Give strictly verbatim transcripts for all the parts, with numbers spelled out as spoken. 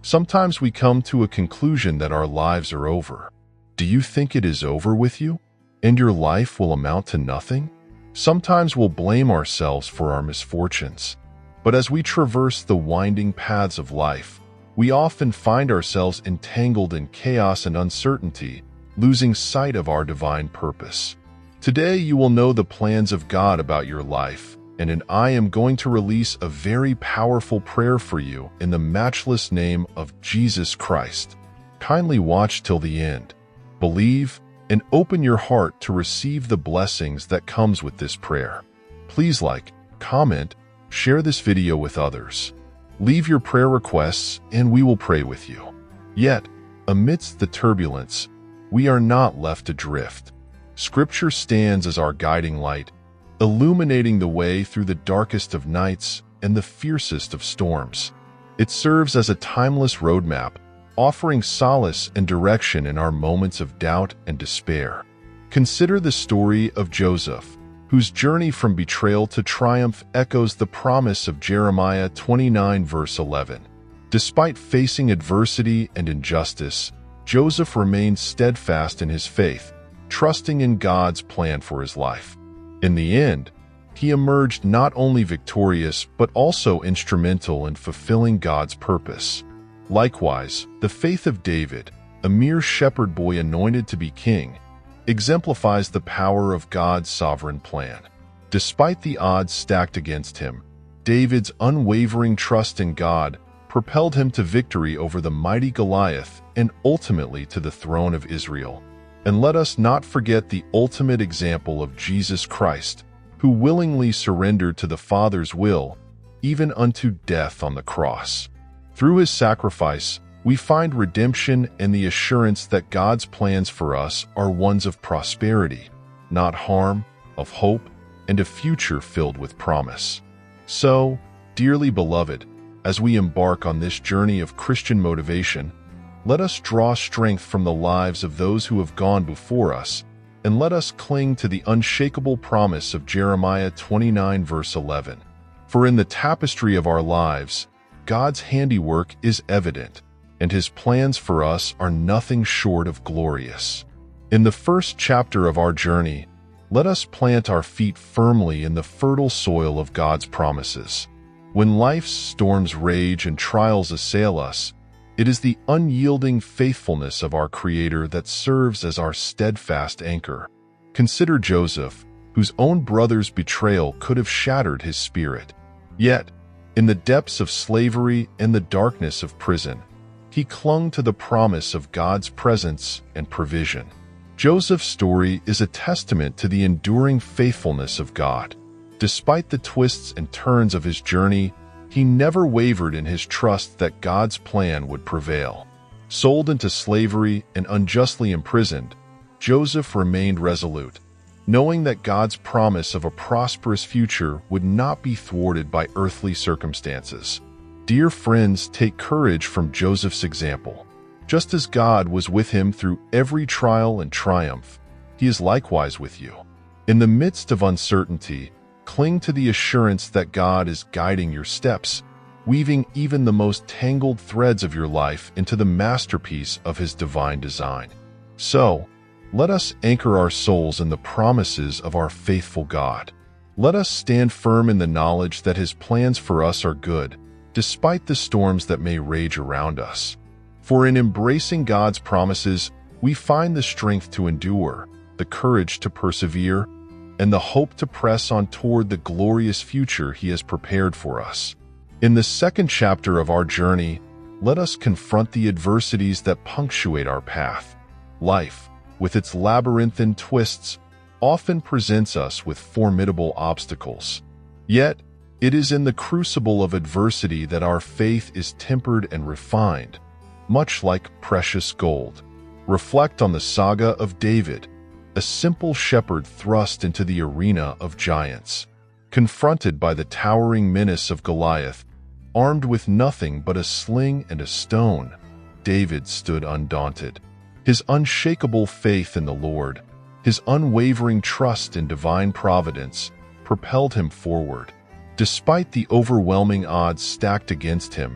Sometimes we come to a conclusion that our lives are over. Do you think it is over with you? And your life will amount to nothing? Sometimes we'll blame ourselves for our misfortunes. But as we traverse the winding paths of life, we often find ourselves entangled in chaos and uncertainty, losing sight of our divine purpose. Today you will know the plans of God about your life, and in I am going to release a very powerful prayer for you in the matchless name of Jesus Christ. Kindly watch till the end. Believe and open your heart to receive the blessings that comes with this prayer. Please like, comment, share this video with others. Leave your prayer requests and we will pray with you. Yet, amidst the turbulence, we are not left adrift. Scripture stands as our guiding light, illuminating the way through the darkest of nights and the fiercest of storms. It serves as a timeless roadmap, offering solace and direction in our moments of doubt and despair. Consider the story of Joseph, whose journey from betrayal to triumph echoes the promise of Jeremiah twenty-nine verse eleven. Despite facing adversity and injustice, Joseph remained steadfast in his faith, trusting in God's plan for his life. In the end, he emerged not only victorious but also instrumental in fulfilling God's purpose. Likewise, the faith of David, a mere shepherd boy anointed to be king, exemplifies the power of God's sovereign plan. Despite the odds stacked against him, David's unwavering trust in God propelled him to victory over the mighty Goliath and ultimately to the throne of Israel. And let us not forget the ultimate example of Jesus Christ, who willingly surrendered to the Father's will, even unto death on the cross. Through his sacrifice, we find redemption and the assurance that God's plans for us are ones of prosperity, not harm, of hope, and a future filled with promise. So, dearly beloved, as we embark on this journey of Christian motivation, let us draw strength from the lives of those who have gone before us, and let us cling to the unshakable promise of Jeremiah twenty-nine verse eleven. For in the tapestry of our lives, God's handiwork is evident, and his plans for us are nothing short of glorious. In the first chapter of our journey, let us plant our feet firmly in the fertile soil of God's promises. When life's storms rage and trials assail us, it is the unyielding faithfulness of our Creator that serves as our steadfast anchor. Consider Joseph, whose own brother's betrayal could have shattered his spirit. Yet, in the depths of slavery and the darkness of prison, he clung to the promise of God's presence and provision. Joseph's story is a testament to the enduring faithfulness of God. Despite the twists and turns of his journey, he never wavered in his trust that God's plan would prevail. Sold into slavery and unjustly imprisoned, Joseph remained resolute, knowing that God's promise of a prosperous future would not be thwarted by earthly circumstances. Dear friends, take courage from Joseph's example. Just as God was with him through every trial and triumph, he is likewise with you. In the midst of uncertainty, cling to the assurance that God is guiding your steps, weaving even the most tangled threads of your life into the masterpiece of his divine design. So, let us anchor our souls in the promises of our faithful God. Let us stand firm in the knowledge that his plans for us are good, despite the storms that may rage around us. For in embracing God's promises, we find the strength to endure, the courage to persevere, and the hope to press on toward the glorious future he has prepared for us. In the second chapter of our journey, let us confront the adversities that punctuate our path. Life, with its labyrinthine twists, often presents us with formidable obstacles. Yet, it is in the crucible of adversity that our faith is tempered and refined, much like precious gold. Reflect on the saga of David, a simple shepherd thrust into the arena of giants. Confronted by the towering menace of Goliath, armed with nothing but a sling and a stone, David stood undaunted. His unshakable faith in the Lord, his unwavering trust in divine providence, propelled him forward. Despite the overwhelming odds stacked against him,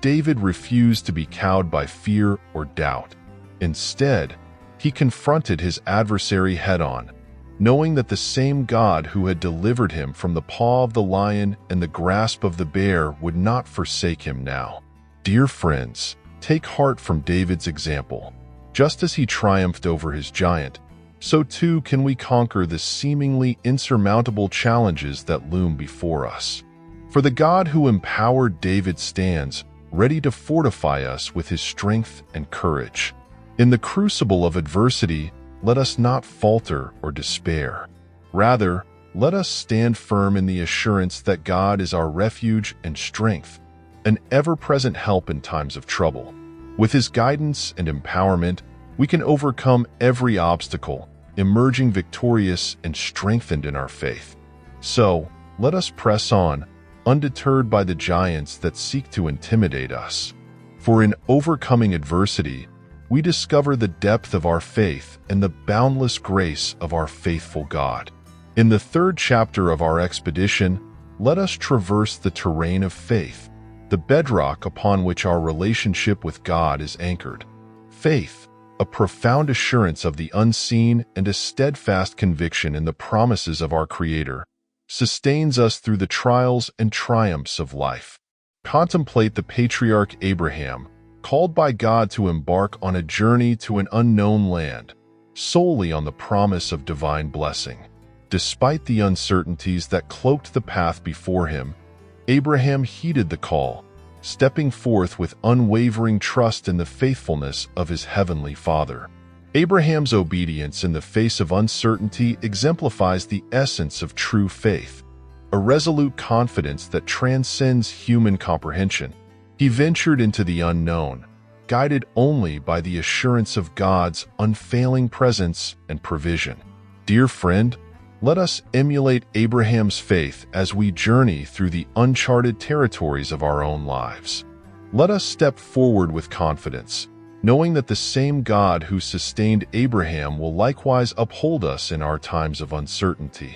David refused to be cowed by fear or doubt. Instead, he confronted his adversary head-on, knowing that the same God who had delivered him from the paw of the lion and the grasp of the bear would not forsake him now. Dear friends, take heart from David's example. Just as he triumphed over his giant, so too can we conquer the seemingly insurmountable challenges that loom before us. For the God who empowered David stands, ready to fortify us with his strength and courage. In the crucible of adversity, let us not falter or despair. Rather, let us stand firm in the assurance that God is our refuge and strength, an ever-present help in times of trouble. With his guidance and empowerment, we can overcome every obstacle, emerging victorious and strengthened in our faith. So, let us press on, undeterred by the giants that seek to intimidate us. For in overcoming adversity, we discover the depth of our faith and the boundless grace of our faithful God. In the third chapter of our expedition, let us traverse the terrain of faith, the bedrock upon which our relationship with God is anchored. Faith, a profound assurance of the unseen and a steadfast conviction in the promises of our Creator, sustains us through the trials and triumphs of life. Contemplate the patriarch Abraham, called by God to embark on a journey to an unknown land, solely on the promise of divine blessing. Despite the uncertainties that cloaked the path before him, Abraham heeded the call, stepping forth with unwavering trust in the faithfulness of his heavenly Father. Abraham's obedience in the face of uncertainty exemplifies the essence of true faith, a resolute confidence that transcends human comprehension. He ventured into the unknown, guided only by the assurance of God's unfailing presence and provision. Dear friend, let us emulate Abraham's faith as we journey through the uncharted territories of our own lives. Let us step forward with confidence, knowing that the same God who sustained Abraham will likewise uphold us in our times of uncertainty.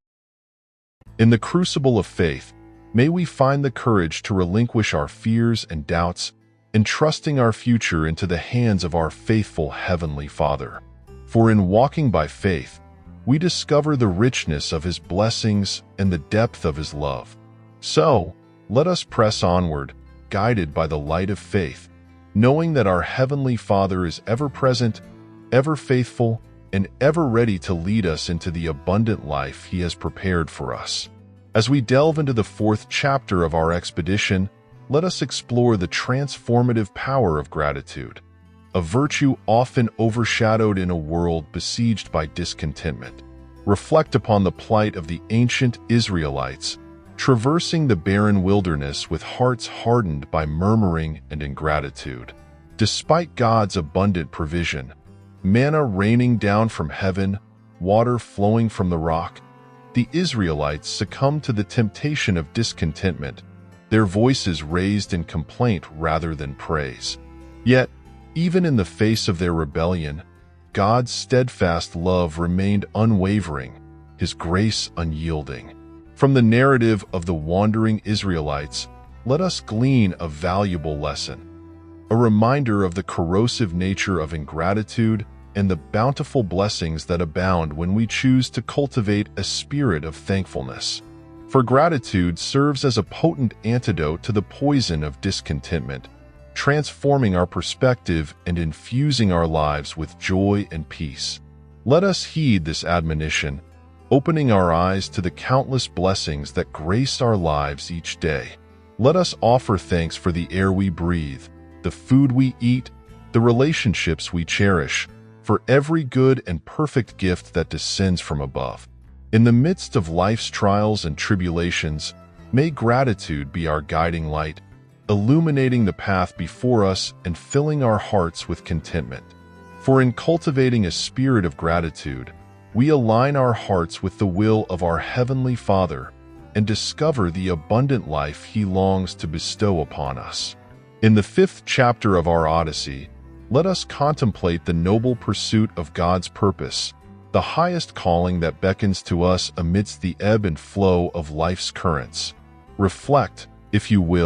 In the crucible of faith, may we find the courage to relinquish our fears and doubts, entrusting our future into the hands of our faithful Heavenly Father. For in walking by faith, we discover the richness of His blessings and the depth of His love. So, let us press onward, guided by the light of faith, knowing that our Heavenly Father is ever present, ever faithful, and ever ready to lead us into the abundant life He has prepared for us. As we delve into the fourth chapter of our expedition, let us explore the transformative power of gratitude, a virtue often overshadowed in a world besieged by discontentment. Reflect upon the plight of the ancient Israelites, traversing the barren wilderness with hearts hardened by murmuring and ingratitude. Despite God's abundant provision, manna raining down from heaven, water flowing from the rock, the Israelites succumbed to the temptation of discontentment, their voices raised in complaint rather than praise. Yet, even in the face of their rebellion, God's steadfast love remained unwavering, His grace unyielding. From the narrative of the wandering Israelites, let us glean a valuable lesson, a reminder of the corrosive nature of ingratitude and the bountiful blessings that abound when we choose to cultivate a spirit of thankfulness. For gratitude serves as a potent antidote to the poison of discontentment, transforming our perspective and infusing our lives with joy and peace. Let us heed this admonition, opening our eyes to the countless blessings that grace our lives each day. Let us offer thanks for the air we breathe, the food we eat, the relationships we cherish, for every good and perfect gift that descends from above. In the midst of life's trials and tribulations, may gratitude be our guiding light, illuminating the path before us and filling our hearts with contentment. For in cultivating a spirit of gratitude, we align our hearts with the will of our Heavenly Father and discover the abundant life He longs to bestow upon us. In the fifth chapter of our Odyssey, let us contemplate the noble pursuit of God's purpose, the highest calling that beckons to us amidst the ebb and flow of life's currents. Reflect, if you will,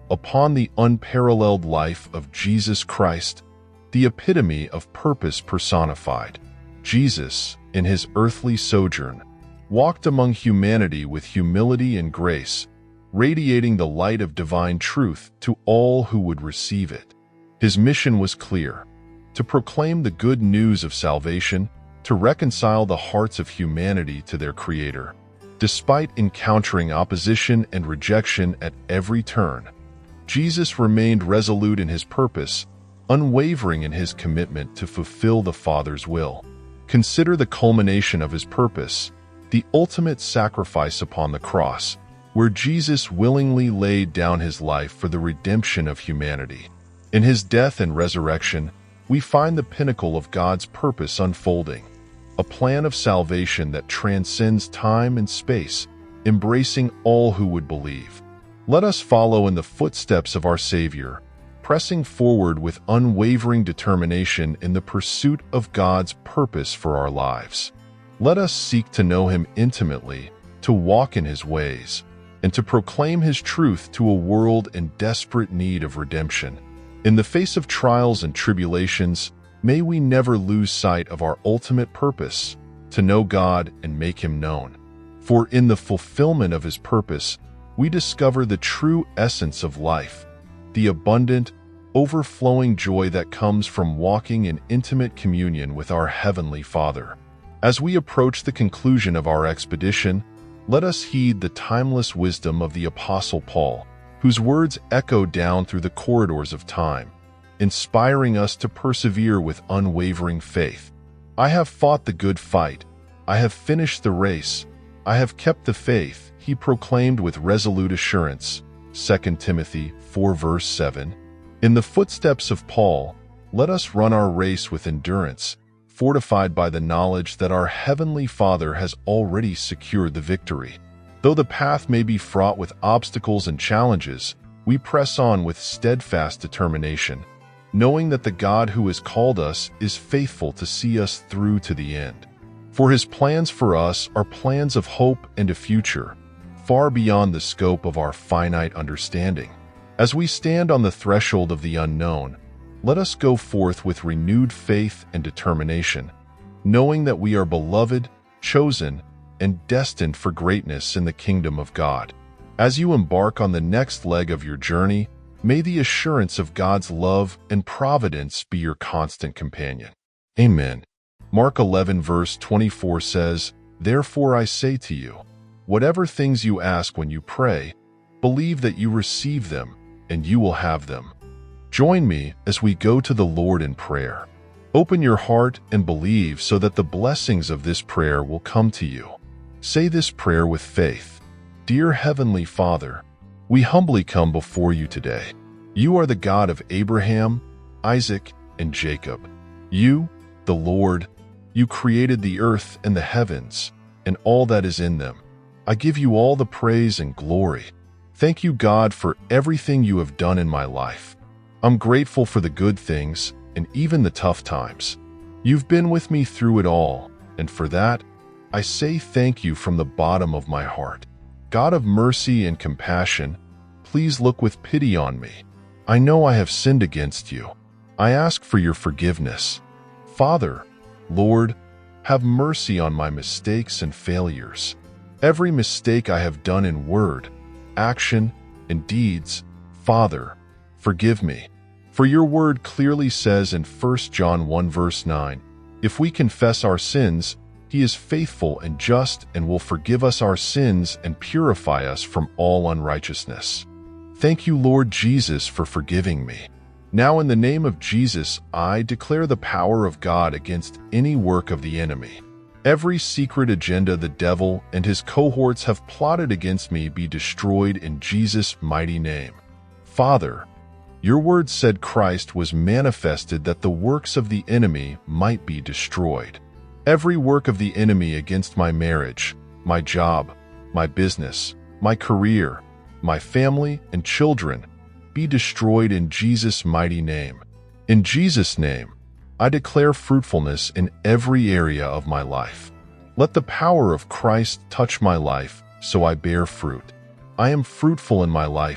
upon the unparalleled life of Jesus Christ, the epitome of purpose personified. Jesus, in his earthly sojourn, walked among humanity with humility and grace, radiating the light of divine truth to all who would receive it. His mission was clear: to proclaim the good news of salvation, to reconcile the hearts of humanity to their Creator. Despite encountering opposition and rejection at every turn, Jesus remained resolute in his purpose, unwavering in his commitment to fulfill the Father's will. Consider the culmination of his purpose, the ultimate sacrifice upon the cross, where Jesus willingly laid down his life for the redemption of humanity. In his death and resurrection, we find the pinnacle of God's purpose unfolding, a plan of salvation that transcends time and space, embracing all who would believe. Let us follow in the footsteps of our Savior, pressing forward with unwavering determination in the pursuit of God's purpose for our lives. Let us seek to know him intimately, to walk in his ways, and to proclaim his truth to a world in desperate need of redemption. In the face of trials and tribulations, may we never lose sight of our ultimate purpose, to know God and make him known. For in the fulfillment of his purpose, we discover the true essence of life, the abundant, overflowing joy that comes from walking in intimate communion with our Heavenly Father. As we approach the conclusion of our expedition, let us heed the timeless wisdom of the Apostle Paul, whose words echo down through the corridors of time, inspiring us to persevere with unwavering faith. I have fought the good fight. I have finished the race. I have kept the faith, he proclaimed with resolute assurance. Second Timothy four verse seven. In the footsteps of Paul, let us run our race with endurance, fortified by the knowledge that our Heavenly Father has already secured the victory. Though the path may be fraught with obstacles and challenges, we press on with steadfast determination, knowing that the God who has called us is faithful to see us through to the end. For his plans for us are plans of hope and a future, far beyond the scope of our finite understanding. As we stand on the threshold of the unknown, let us go forth with renewed faith and determination, knowing that we are beloved, chosen, and destined for greatness in the kingdom of God. As you embark on the next leg of your journey, may the assurance of God's love and providence be your constant companion. Amen. Mark eleven verse twenty-four says, "Therefore I say to you, whatever things you ask when you pray, believe that you receive them, and you will have them." Join me as we go to the Lord in prayer. Open your heart and believe so that the blessings of this prayer will come to you. Say this prayer with faith. Dear Heavenly Father, we humbly come before you today. You are the God of Abraham, Isaac, and Jacob. You, the Lord, you created the earth and the heavens, and all that is in them. I give you all the praise and glory. Thank you, God, for everything you have done in my life. I'm grateful for the good things and even the tough times. You've been with me through it all, and for that, I say thank you from the bottom of my heart. God of mercy and compassion, please look with pity on me. I know I have sinned against you. I ask for your forgiveness. Father, Lord, have mercy on my mistakes and failures. Every mistake I have done in word, action, and deeds, Father, forgive me. For your word clearly says in First John one verse nine, if we confess our sins, he is faithful and just and will forgive us our sins and purify us from all unrighteousness. Thank you, Lord Jesus, for forgiving me. Now in the name of Jesus, I declare the power of God against any work of the enemy. Every secret agenda the devil and his cohorts have plotted against me be destroyed in Jesus' mighty name. Father, your word said Christ was manifested that the works of the enemy might be destroyed. Every work of the enemy against my marriage, my job, my business, my career, my family and children, be destroyed in Jesus' mighty name. In Jesus' name, I declare fruitfulness in every area of my life. Let the power of Christ touch my life so I bear fruit. I am fruitful in my life,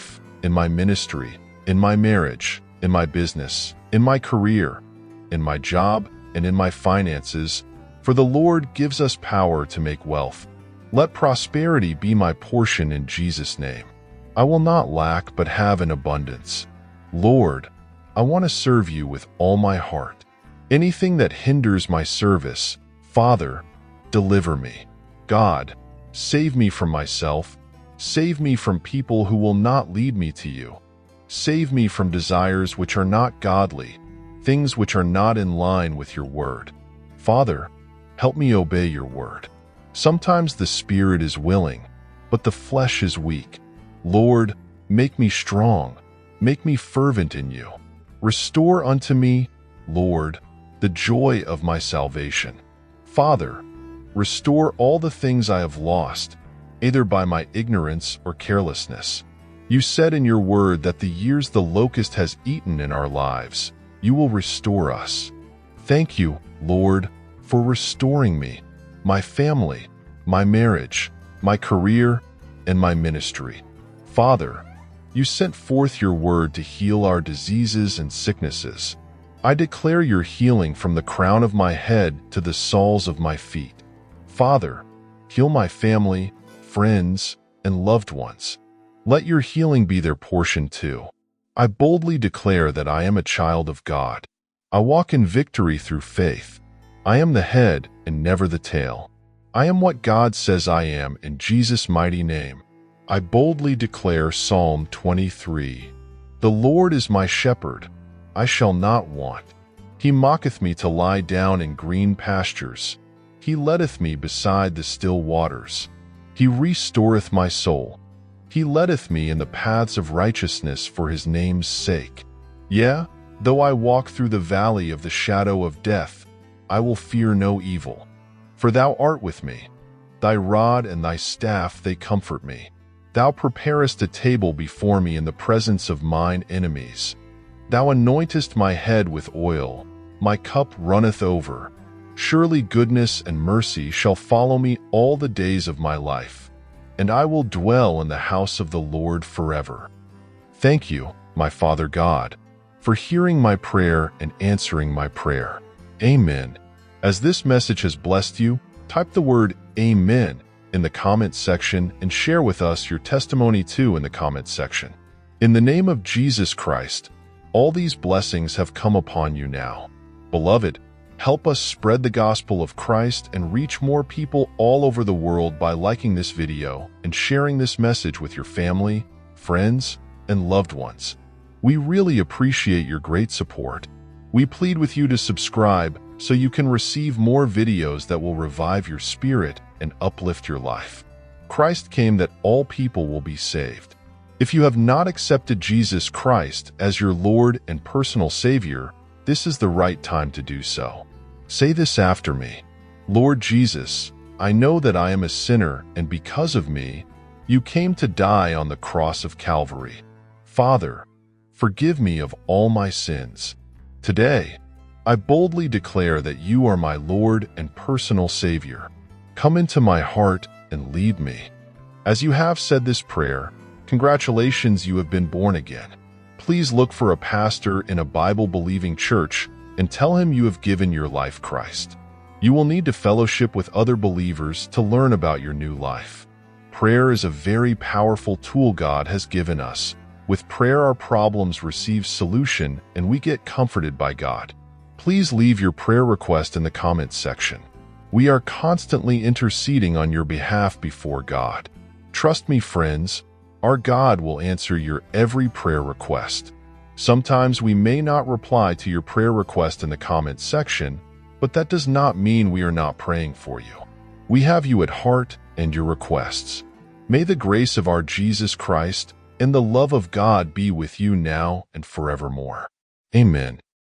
in my ministry, in my marriage, in my business, in my career, in my job, and in my finances, for the Lord gives us power to make wealth. Let prosperity be my portion in Jesus' name. I will not lack but have an abundance. Lord, I want to serve you with all my heart. Anything that hinders my service, Father, deliver me. God, save me from myself. Save me from people who will not lead me to you. Save me from desires which are not godly, things which are not in line with your word. Father, help me obey your word. Sometimes the spirit is willing, but the flesh is weak. Lord, make me strong. Make me fervent in you. Restore unto me, Lord, the joy of my salvation. Father, restore all the things I have lost, either by my ignorance or carelessness. You said in your word that the years the locust has eaten in our lives, you will restore us. Thank you, Lord, for restoring me, my family, my marriage, my career, and my ministry. Father, you sent forth your word to heal our diseases and sicknesses. I declare your healing from the crown of my head to the soles of my feet. Father, heal my family, friends, and loved ones. Let your healing be their portion too. I boldly declare that I am a child of God. I walk in victory through faith. I am the head and never the tail. I am what God says I am in Jesus' mighty name. I boldly declare Psalm twenty-three. The Lord is my shepherd, I shall not want. He maketh me to lie down in green pastures. He leadeth me beside the still waters. He restoreth my soul. He leadeth me in the paths of righteousness for his name's sake. Yea, though I walk through the valley of the shadow of death, I will fear no evil. For thou art with me. Thy rod and thy staff, they comfort me. Thou preparest a table before me in the presence of mine enemies. Thou anointest my head with oil, my cup runneth over. Surely goodness and mercy shall follow me all the days of my life, and I will dwell in the house of the Lord forever. Thank you, my Father God, for hearing my prayer and answering my prayer. Amen. As this message has blessed you, type the word Amen in the comment section and share with us your testimony too in the comment section. In the name of Jesus Christ, all these blessings have come upon you now. Beloved, help us spread the gospel of Christ and reach more people all over the world by liking this video and sharing this message with your family, friends, and loved ones. We really appreciate your great support. We plead with you to subscribe so you can receive more videos that will revive your spirit and uplift your life. Christ came that all people will be saved. If you have not accepted Jesus Christ as your Lord and personal Savior, this is the right time to do so. Say this after me. Lord Jesus, I know that I am a sinner, and because of me, you came to die on the cross of Calvary. Father, forgive me of all my sins. Today, I boldly declare that you are my Lord and personal Savior. Come into my heart and lead me. As you have said this prayer, congratulations, you have been born again. Please look for a pastor in a Bible-believing church and tell him you have given your life to Christ. You will need to fellowship with other believers to learn about your new life. Prayer is a very powerful tool God has given us. With prayer, our problems receive solution and we get comforted by God. Please leave your prayer request in the comments section. We are constantly interceding on your behalf before God. Trust me, friends, our God will answer your every prayer request. Sometimes we may not reply to your prayer request in the comments section, but that does not mean we are not praying for you. We have you at heart and your requests. May the grace of our Jesus Christ and the love of God be with you now and forevermore. Amen.